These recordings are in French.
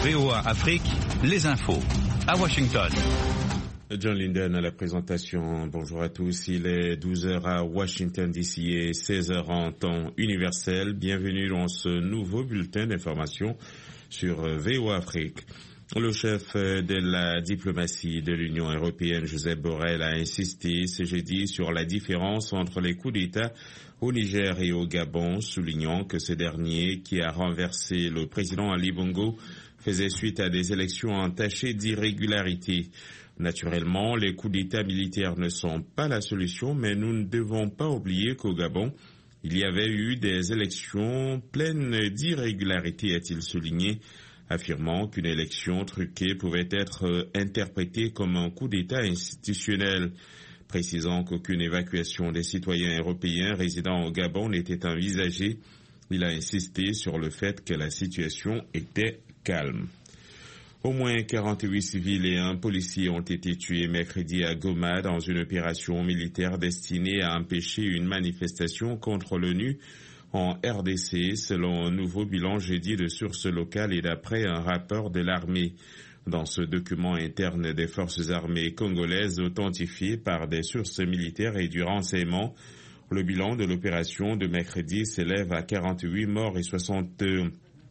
VOA Afrique, les infos. À Washington. John Linden à la présentation. Bonjour à tous. Il est 12h à Washington DC et 16h en temps universel. Bienvenue dans ce nouveau bulletin d'information sur VOA Afrique. Le chef de la diplomatie de l'Union européenne, Josep Borrell, a insisté ce jeudi sur la différence entre les coups d'État au Niger et au Gabon, soulignant que ce dernier, qui a renversé le président Ali Bongo, faisait suite à des élections entachées d'irrégularités. Naturellement, les coups d'État militaires ne sont pas la solution, mais nous ne devons pas oublier qu'au Gabon, il y avait eu des élections pleines d'irrégularités, a-t-il souligné, affirmant qu'une élection truquée pouvait être interprétée comme un coup d'État institutionnel, précisant qu'aucune évacuation des citoyens européens résidant au Gabon n'était envisagée. Il a insisté sur le fait que la situation était calme. Au moins 48 civils et un policier ont été tués mercredi à Goma dans une opération militaire destinée à empêcher une manifestation contre l'ONU en RDC, selon un nouveau bilan jeudi de sources locales et d'après un rapport de l'armée. Dans ce document interne des forces armées congolaises authentifié par des sources militaires et du renseignement, le bilan de l'opération de mercredi s'élève à 48 morts et 75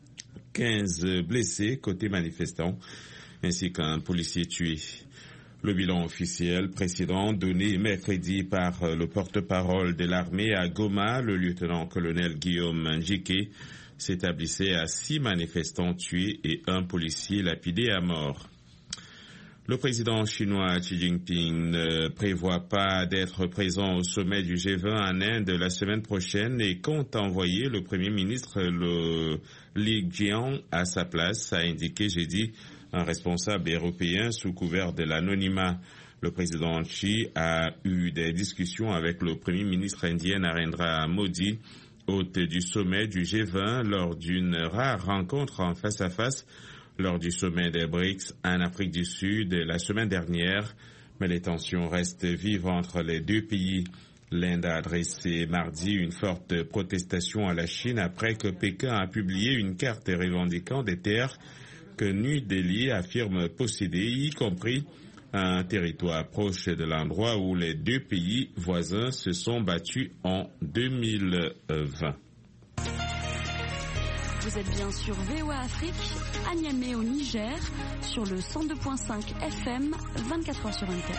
blessés côté manifestants, ainsi qu'un policier tué. Le bilan officiel précédent donné mercredi par le porte-parole de l'armée à Goma, le lieutenant-colonel Guillaume Njike, s'établissait à 6 manifestants tués et un policier lapidé à mort. Le président chinois Xi Jinping ne prévoit pas d'être présent au sommet du G20 en Inde la semaine prochaine et compte envoyer le Premier ministre Li Qiang à sa place, a indiqué jeudi un responsable européen sous couvert de l'anonymat. Le président Xi a eu des discussions avec le Premier ministre indien Narendra Modi, hôte du sommet du G20, lors d'une rare rencontre en face-à-face lors du sommet des BRICS en Afrique du Sud la semaine dernière, mais les tensions restent vives entre les deux pays. L'Inde a adressé mardi une forte protestation à la Chine après que Pékin a publié une carte revendiquant des terres que New Delhi affirme posséder, y compris un territoire proche de l'endroit où les deux pays voisins se sont battus en 2020. Vous êtes bien sur VOA Afrique, à Niamey au Niger, sur le 102.5 FM, 24h sur 24.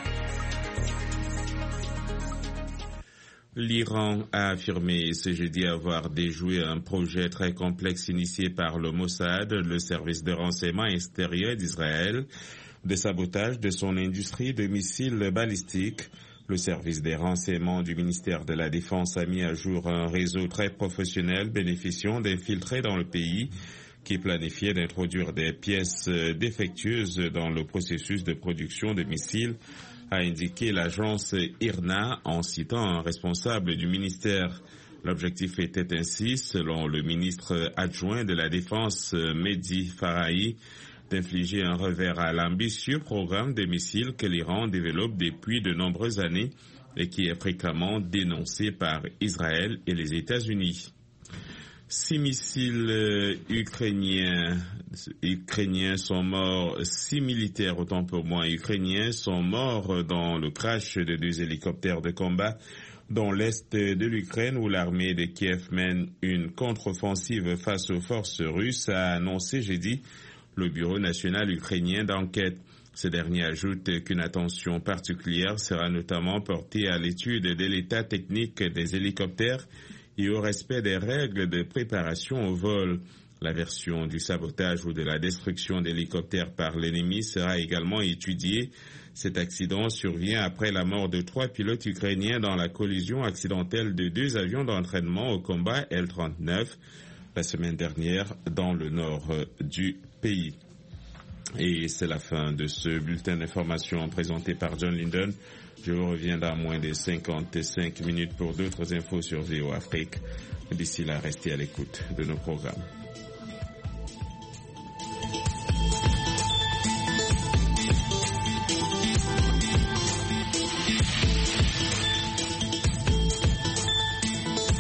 L'Iran a affirmé ce jeudi avoir déjoué un projet très complexe initié par le Mossad, le service de renseignement extérieur d'Israël, de sabotage de son industrie de missiles balistiques. Le service des renseignements du ministère de la Défense a mis à jour un réseau très professionnel bénéficiant d'infiltrés dans le pays qui planifiait d'introduire des pièces défectueuses dans le processus de production de missiles, a indiqué l'agence IRNA en citant un responsable du ministère. L'objectif était ainsi, selon le ministre adjoint de la Défense Mehdi Farahi, d'infliger un revers à l'ambitieux programme de missiles que l'Iran développe depuis de nombreuses années et qui est fréquemment dénoncé par Israël et les États-Unis. 6 missiles ukrainiens sont morts, 6 militaires, autant pour moi, ukrainiens sont morts dans le crash de 2 hélicoptères de combat dans l'est de l'Ukraine où l'armée de Kiev mène une contre-offensive face aux forces russes, a annoncé jeudi le Bureau national ukrainien d'enquête. Ce dernier ajoute qu'une attention particulière sera notamment portée à l'étude de l'état technique des hélicoptères et au respect des règles de préparation au vol. La version du sabotage ou de la destruction d'hélicoptères par l'ennemi sera également étudiée. Cet accident survient après la mort de 3 pilotes ukrainiens dans la collision accidentelle de 2 avions d'entraînement au combat L-39 la semaine dernière dans le nord du pays. Et c'est la fin de ce bulletin d'information présenté par John Linden. Je vous reviens dans moins de 55 minutes pour d'autres infos sur VOA Afrique. D'ici là, restez à l'écoute de nos programmes.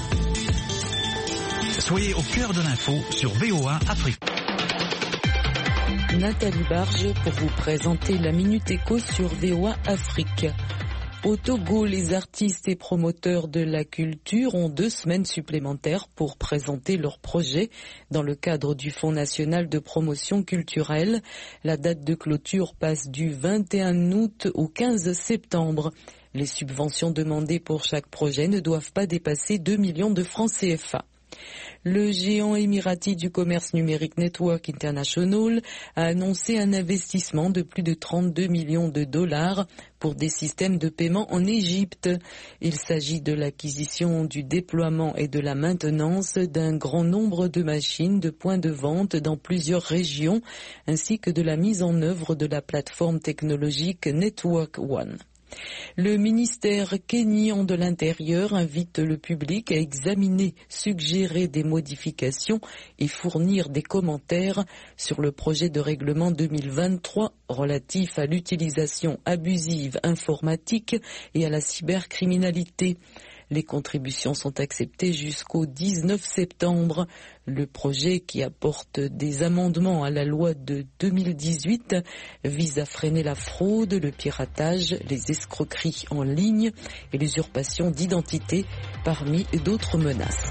Soyez au cœur de l'info sur VOA Afrique. Nathalie Barge pour vous présenter la Minute Éco sur VOA Afrique. Au Togo, les artistes et promoteurs de la culture ont 2 semaines supplémentaires pour présenter leurs projets dans le cadre du Fonds national de promotion culturelle. La date de clôture passe du 21 août au 15 septembre. Les subventions demandées pour chaque projet ne doivent pas dépasser 2 millions de francs CFA. Le géant émirati du commerce numérique Network International a annoncé un investissement de plus de 32 millions de dollars pour des systèmes de paiement en Égypte. Il s'agit de l'acquisition, du déploiement et de la maintenance d'un grand nombre de machines de points de vente dans plusieurs régions, ainsi que de la mise en œuvre de la plateforme technologique Network One. Le ministère kényan de l'Intérieur invite le public à examiner, suggérer des modifications et fournir des commentaires sur le projet de règlement 2023 relatif à l'utilisation abusive informatique et à la cybercriminalité. Les contributions sont acceptées jusqu'au 19 septembre. Le projet, qui apporte des amendements à la loi de 2018, vise à freiner la fraude, le piratage, les escroqueries en ligne et l'usurpation d'identité, parmi d'autres menaces.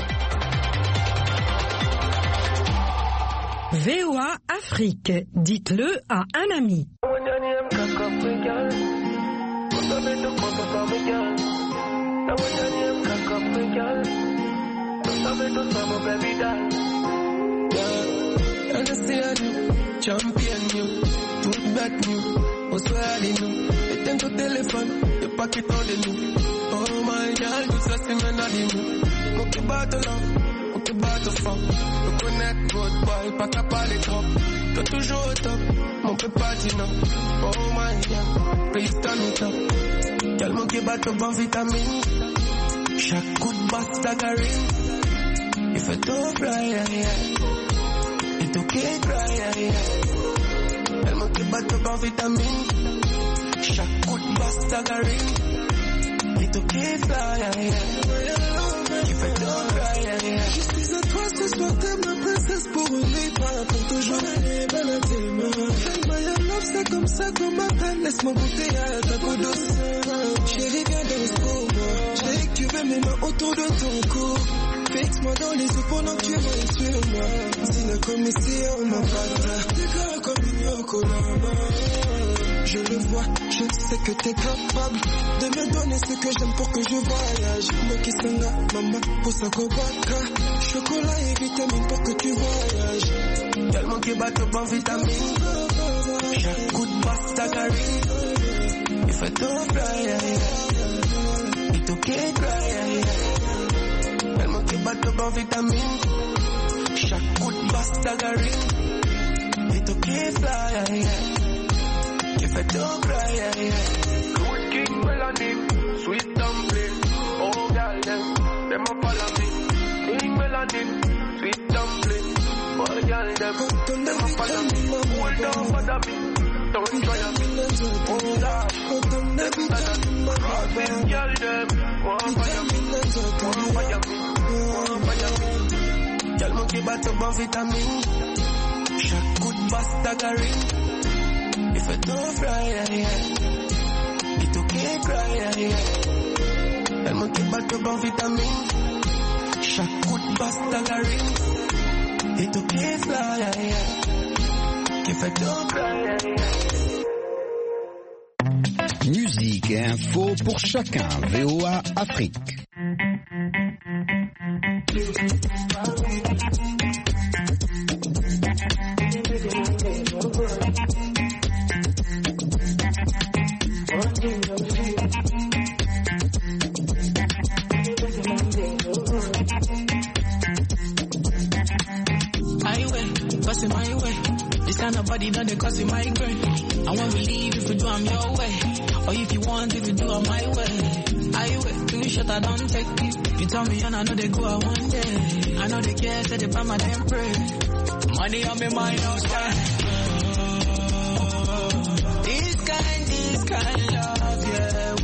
VOA Afrique, dites-le à un ami. Now when your name cock up me, girl, don't stop it to some baby doll. Yeah, understand you, champion you, tooth back you, what's ready you? They tend to telephone, the pocket on the new. Oh my girl, you just sing another new. Monkey battle love, monkey battle fuck. Le connect good boy, pack up all the top. T'es toujours au top, mon peu party now. Oh my girl, please turn it up. Girl, monkey battle bon vitamine. Chaque coup de basse staggering. Il fait tout fly, yeah, yeah. It's okay, cry, yeah, yeah. Elle manque battre bon vitamine. Chaque coup de basse staggering. It's okay, fly, yeah, yeah. Il fait tout cry, yeah, yeah. Je suis à toi ce soir, t'es ma princesse pour une vie, pas pour toujours. Belle à tes mains. My love, c'est comme ça qu'on m'appelle. Laisse-moi goûter à ta peau douce. Chérie, viens dans moi. Je sais que tu veux mes mains autour de ton cou. Fixe-moi dans les yeux pendant que tu veilles sur moi. Si la commission m'a pas t'es gars comme une yoko là-bas. Je le vois, je sais que t'es capable de me donner ce que j'aime pour que je voyage. Moki Sanga, maman, pour sa kobaka. Chocolat et vitamine pour que tu voyages. Tellement que batte bon vitamine. Chaque coup de basse staggering. Il fait tout fly, yeah, yeah. It's okay, cry, yeah, yeah. Tellement que batte bon vitamine. Chaque coup de basse staggering. It's okay, fly, yeah, yeah. Il fait tout cry, yeah, yeah. Good king melanin, sweet dumpling. Oh, girl, them a follow me. King melanin, sweet dumpling. Oh, girl, them a follow me. Hold on, follow me. Don't try me. Oh, God. Robin, girl, them want fire me. Want fire me. Want fire me. Girl, monkey battle bon vitamine. Chaque coup de basse staggering. Il fait tout fly, yeah, yeah. It's okay, cry, yeah, yeah. Elle manque pas de bon vitamine. Chaque coup de basse staggering. It's okay, fly, yeah, yeah. Qui fait tout cry, yeah, yeah. Musique et info pour chacun. VOA Afrique. Passing my way. This kind of body done they cause it migraine. I want to leave if you do I'm your way. Or if you want if you do I'm my way. I wait, too short I don't take it. You tell me and I know they go out one day. I know they care, say they find my damn pray. Money on me mind outside. This kind love, yeah.